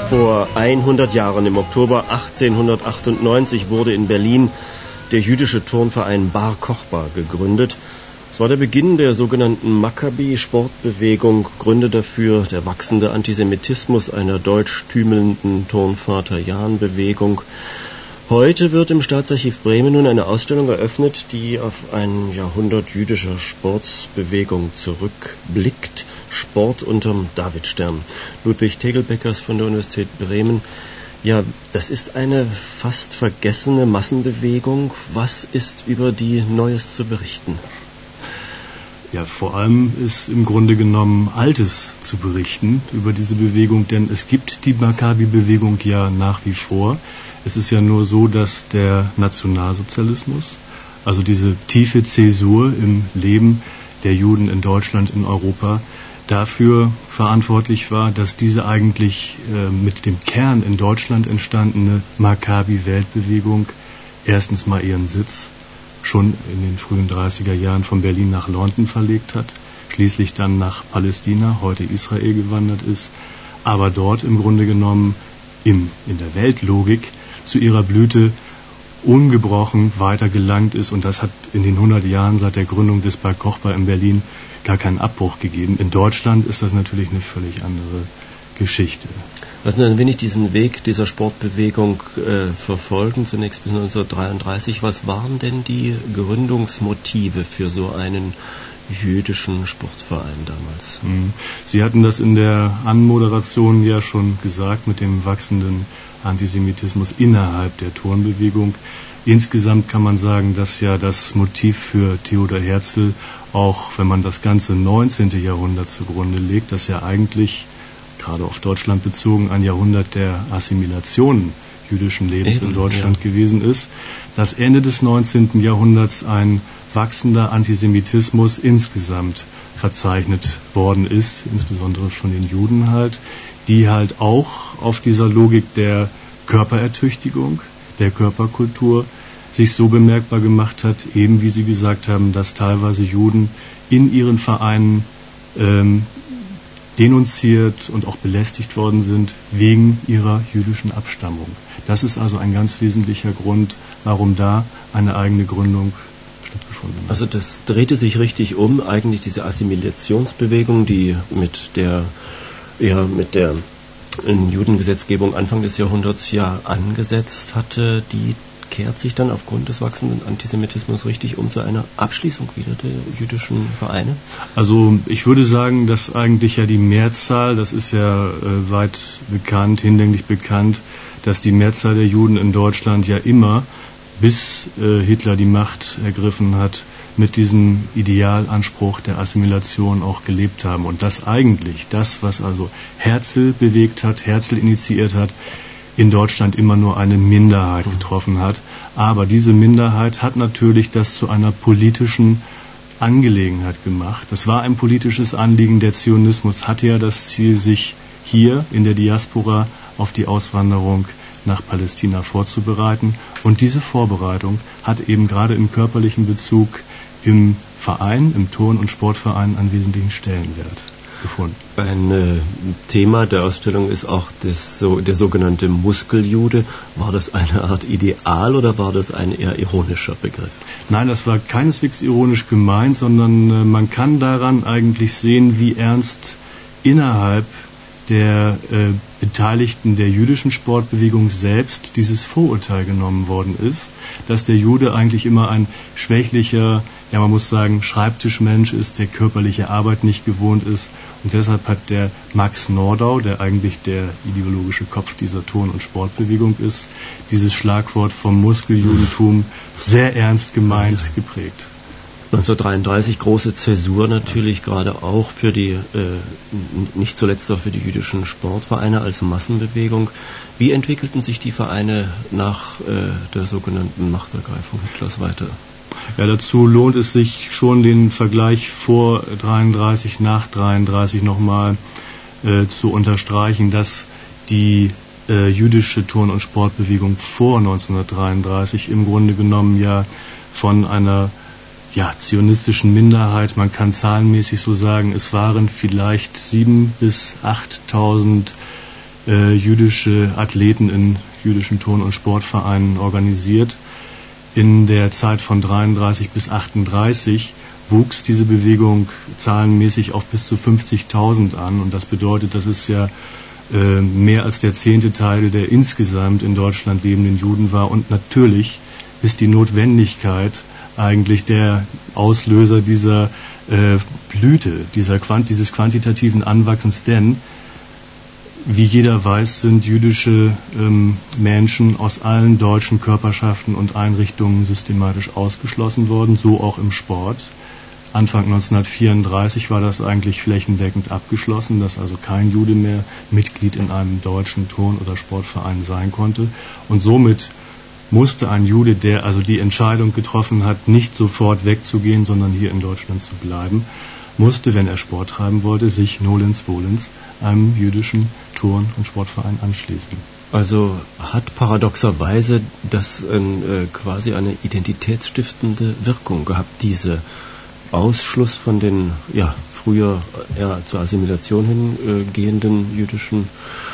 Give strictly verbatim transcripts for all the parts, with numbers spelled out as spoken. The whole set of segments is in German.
Vor hundert Jahren, im Oktober achtzehnhundertachtundneunzig, wurde in Berlin der jüdische Turnverein Bar Kochba gegründet. Es war der Beginn der sogenannten Maccabi-Sportbewegung, Gründe dafür der wachsende Antisemitismus einer deutsch-tümelnden Turnvater-Jahn-Bewegung. Heute wird im Staatsarchiv Bremen nun eine Ausstellung eröffnet, die auf ein Jahrhundert jüdischer Sportbewegung zurückblickt. Sport unterm Davidstern. Ludwig Tegelbeckers von der Universität Bremen. Ja, das ist eine fast vergessene Massenbewegung. Was ist über die Neues zu berichten? Ja, vor allem ist im Grunde genommen Altes zu berichten über diese Bewegung, denn es gibt die Maccabi-Bewegung ja nach wie vor. Es ist ja nur so, dass der Nationalsozialismus, also diese tiefe Zäsur im Leben der Juden in Deutschland, in Europa, dafür verantwortlich war, dass diese eigentlich äh, mit dem Kern in Deutschland entstandene Maccabi-Weltbewegung erstens mal ihren Sitz schon in den frühen dreißiger Jahren von Berlin nach London verlegt hat, schließlich dann nach Palästina, heute Israel, gewandert ist, aber dort im Grunde genommen im, in der Weltlogik zu ihrer Blüte ungebrochen weiter gelangt ist, und das hat in den hundert Jahren seit der Gründung des Bar Kochba in Berlin gar keinen Abbruch gegeben. In Deutschland ist das natürlich eine völlig andere Geschichte. Lassen Sie ein wenig diesen Weg dieser Sportbewegung äh, verfolgen, zunächst bis neunzehnhundertdreiunddreißig. Was waren denn die Gründungsmotive für so einen jüdischen Sportverein damals? Sie hatten das in der Anmoderation ja schon gesagt, mit dem wachsenden Antisemitismus innerhalb der Turnbewegung. Insgesamt kann man sagen, dass ja das Motiv für Theodor Herzl, auch wenn man das ganze neunzehnten Jahrhundert zugrunde legt, das ja eigentlich, gerade auf Deutschland bezogen, ein Jahrhundert der Assimilation jüdischen Lebens Eben, in Deutschland ja. gewesen ist, dass Ende des neunzehnten Jahrhunderts ein wachsender Antisemitismus insgesamt verzeichnet worden ist, insbesondere von den Juden halt, die halt auch auf dieser Logik der Körperertüchtigung, der Körperkultur sich so bemerkbar gemacht hat, eben wie Sie gesagt haben, dass teilweise Juden in ihren Vereinen ähm, denunziert und auch belästigt worden sind wegen ihrer jüdischen Abstammung. Das ist also ein ganz wesentlicher Grund, warum da eine eigene Gründung stattgefunden hat. Also das drehte sich richtig um, eigentlich diese Assimilationsbewegung, die mit der ja, mit der Judengesetzgebung Anfang des Jahrhunderts ja angesetzt hatte, die kehrt sich dann aufgrund des wachsenden Antisemitismus richtig um zu einer Abschließung wieder der jüdischen Vereine? Also ich würde sagen, dass eigentlich ja die Mehrzahl, das ist ja äh, weit bekannt, hinlänglich bekannt, dass die Mehrzahl der Juden in Deutschland ja immer, bis äh, Hitler die Macht ergriffen hat, mit diesem Idealanspruch der Assimilation auch gelebt haben. Und dass eigentlich das, was also Herzl bewegt hat, Herzl initiiert hat, in Deutschland immer nur eine Minderheit getroffen hat. Aber diese Minderheit hat natürlich das zu einer politischen Angelegenheit gemacht. Das war ein politisches Anliegen. Der Zionismus hatte ja das Ziel, sich hier in der Diaspora auf die Auswanderung nach Palästina vorzubereiten. Und diese Vorbereitung hat eben gerade im körperlichen Bezug im Verein, im Turn- und Sportverein einen wesentlichen Stellenwert gefunden. Ein äh, Thema der Ausstellung ist auch das, so, der sogenannte Muskeljude. War das eine Art Ideal oder war das ein eher ironischer Begriff? Nein, das war keineswegs ironisch gemeint, sondern äh, man kann daran eigentlich sehen, wie ernst innerhalb der äh, Beteiligten der jüdischen Sportbewegung selbst dieses Vorurteil genommen worden ist, dass der Jude eigentlich immer ein schwächlicher, ja man muss sagen, Schreibtischmensch ist, der körperliche Arbeit nicht gewohnt ist, und deshalb hat der Max Nordau, der eigentlich der ideologische Kopf dieser Turn- und Sportbewegung ist, dieses Schlagwort vom Muskeljudentum sehr ernst gemeint geprägt. neunzehnhundertdreiunddreißig große Zäsur natürlich, gerade auch für die, äh, nicht zuletzt auch für die jüdischen Sportvereine als Massenbewegung. Wie entwickelten sich die Vereine nach äh, der sogenannten Machtergreifung Hitlers weiter? Ja, dazu lohnt es sich schon, den Vergleich vor dreiunddreißig, nach dreiunddreißig nochmal äh, zu unterstreichen, dass die äh, jüdische Turn- und Sportbewegung vor neunzehnhundertdreiunddreißig im Grunde genommen ja von einer ja, zionistischen Minderheit, man kann zahlenmäßig so sagen, es waren vielleicht sieben bis achttausend äh, jüdische Athleten in jüdischen Turn- und Sportvereinen organisiert. In der Zeit von dreiunddreißig bis achtunddreißig wuchs diese Bewegung zahlenmäßig auf bis zu fünfzigtausend an. Und das bedeutet, das ist ja äh, mehr als der zehnte Teil der insgesamt in Deutschland lebenden Juden war. Und natürlich ist die Notwendigkeit eigentlich der Auslöser dieser äh, Blüte, dieser Quant- dieses quantitativen Anwachsens. Denn, wie jeder weiß, sind jüdische ähm, Menschen aus allen deutschen Körperschaften und Einrichtungen systematisch ausgeschlossen worden, so auch im Sport. Anfang neunzehnhundertvierunddreißig war das eigentlich flächendeckend abgeschlossen, dass also kein Jude mehr Mitglied in einem deutschen Turn- oder Sportverein sein konnte. Und somit musste ein Jude, der also die Entscheidung getroffen hat, nicht sofort wegzugehen, sondern hier in Deutschland zu bleiben, musste, wenn er Sport treiben wollte, sich nolens volens einem jüdischen Turn- und Sportverein anschließen. Also hat paradoxerweise das ein, äh, quasi eine identitätsstiftende Wirkung gehabt, diese Ausschluss von den ja, früher eher zur Assimilation hingehenden äh, jüdischen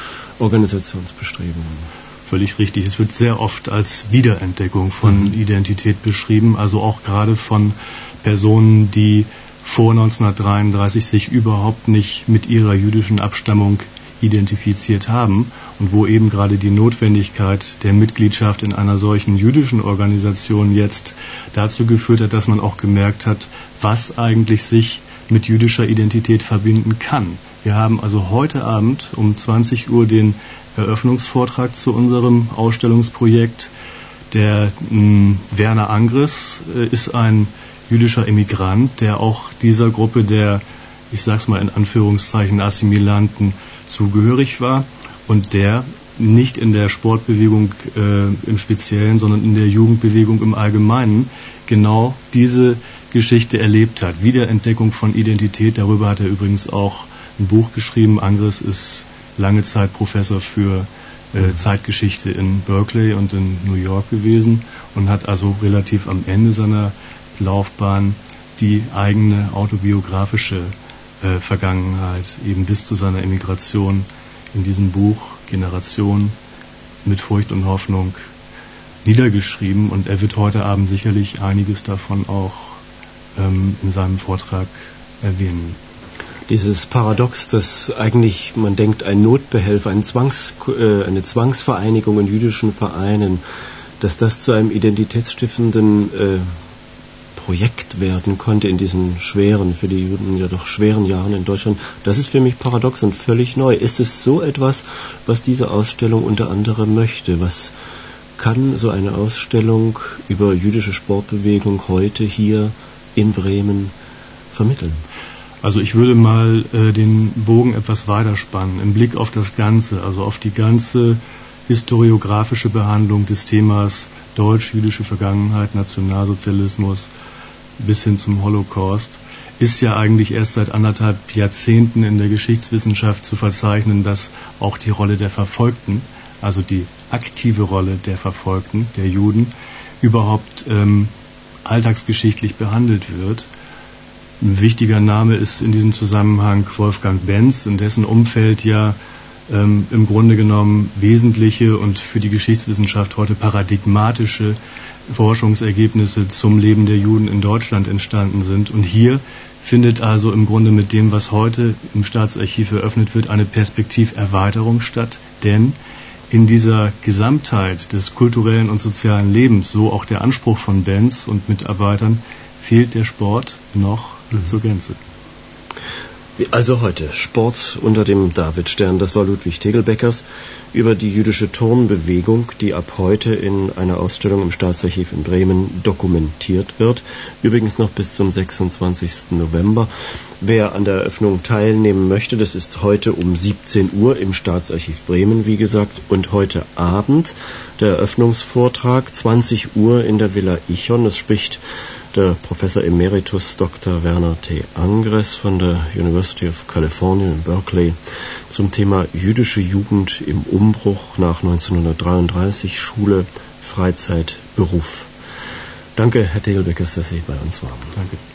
Organisationsbestrebungen. Völlig richtig. Es wird sehr oft als Wiederentdeckung von mhm. Identität beschrieben, also auch gerade von Personen, die vor neunzehnhundertdreiunddreißig sich überhaupt nicht mit ihrer jüdischen Abstammung identifiziert haben und wo eben gerade die Notwendigkeit der Mitgliedschaft in einer solchen jüdischen Organisation jetzt dazu geführt hat, dass man auch gemerkt hat, was eigentlich sich mit jüdischer Identität verbinden kann. Wir haben also heute Abend um zwanzig Uhr den Eröffnungsvortrag zu unserem Ausstellungsprojekt. Der mh, Werner Angres äh, ist ein jüdischer Emigrant, der auch dieser Gruppe der, ich sag's mal in Anführungszeichen, Assimilanten zugehörig war und der nicht in der Sportbewegung äh, im Speziellen, sondern in der Jugendbewegung im Allgemeinen genau diese Geschichte erlebt hat. Wiederentdeckung von Identität, darüber hat er übrigens auch ein Buch geschrieben. Angres ist lange Zeit Professor für äh, Zeitgeschichte in Berkeley und in New York gewesen und hat also relativ am Ende seiner Laufbahn die eigene autobiografische äh, Vergangenheit eben bis zu seiner Emigration in diesem Buch Generation mit Furcht und Hoffnung niedergeschrieben und er wird heute Abend sicherlich einiges davon auch ähm, in seinem Vortrag erwähnen. Dieses Paradox, dass eigentlich, man denkt, ein Notbehelf, ein Zwangs, äh, eine Zwangsvereinigung in jüdischen Vereinen, dass das zu einem identitätsstiftenden äh, Projekt werden konnte in diesen schweren, für die Juden ja doch schweren Jahren in Deutschland, das ist für mich paradox und völlig neu. Ist es so etwas, was diese Ausstellung unter anderem möchte? Was kann so eine Ausstellung über jüdische Sportbewegung heute hier in Bremen vermitteln? Also ich würde mal äh, den Bogen etwas weiter spannen, im Blick auf das Ganze, also auf die ganze historiografische Behandlung des Themas deutsch-jüdische Vergangenheit, Nationalsozialismus bis hin zum Holocaust, ist ja eigentlich erst seit anderthalb Jahrzehnten in der Geschichtswissenschaft zu verzeichnen, dass auch die Rolle der Verfolgten, also die aktive Rolle der Verfolgten, der Juden, überhaupt ähm, alltagsgeschichtlich behandelt wird. Ein wichtiger Name ist in diesem Zusammenhang Wolfgang Benz, in dessen Umfeld ja ähm, im Grunde genommen wesentliche und für die Geschichtswissenschaft heute paradigmatische Forschungsergebnisse zum Leben der Juden in Deutschland entstanden sind. Und hier findet also im Grunde mit dem, was heute im Staatsarchiv eröffnet wird, eine Perspektiverweiterung statt, denn in dieser Gesamtheit des kulturellen und sozialen Lebens, so auch der Anspruch von Benz und Mitarbeitern, fehlt der Sport noch zur Gänze. Also heute Sport unter dem Davidstern, das war Ludwig Tegelbeckers über die jüdische Turnbewegung, die ab heute in einer Ausstellung im Staatsarchiv in Bremen dokumentiert wird. Übrigens noch bis zum sechsundzwanzigsten November. Wer an der Eröffnung teilnehmen möchte, das ist heute um siebzehn Uhr im Staatsarchiv Bremen, wie gesagt, und heute Abend der Eröffnungsvortrag, zwanzig Uhr in der Villa Ichon. Es spricht der Professor Emeritus Doktor Werner T. Angres von der University of California in Berkeley zum Thema jüdische Jugend im Umbruch nach neunzehnhundertdreiunddreißig, Schule, Freizeit, Beruf. Danke, Herr Tegelbeckers, dass Sie bei uns waren. Danke.